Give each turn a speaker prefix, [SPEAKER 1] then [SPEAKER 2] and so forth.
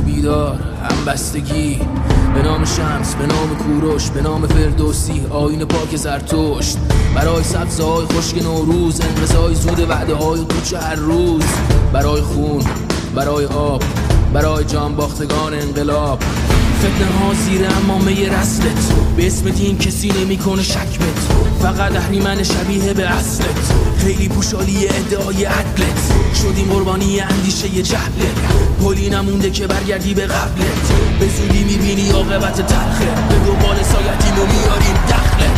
[SPEAKER 1] بیدار، همبستگی، به نام شمس، به نام کوروش، به نام فردوسی، آیین پاک زرتشت، برای سبزهای خشک نوروز، انقضای زود وعده های کوچه هر روز، برای خون، برای آب، برای جانباختگان انقلاب. فتنه ها زیر امامه رسلت، به اسم دین کسی نمیکنه شک بت، فقط اهریمن شبیه به اصلت، خیلی پوشالی ادعای عدلت، شدیم قربانی اندیشه جهلت، پلی نمونده که برگردی به قبلت، به زودی میبینی عاقبت تلخه، به دنبال سایتیم و میاریم دخلت.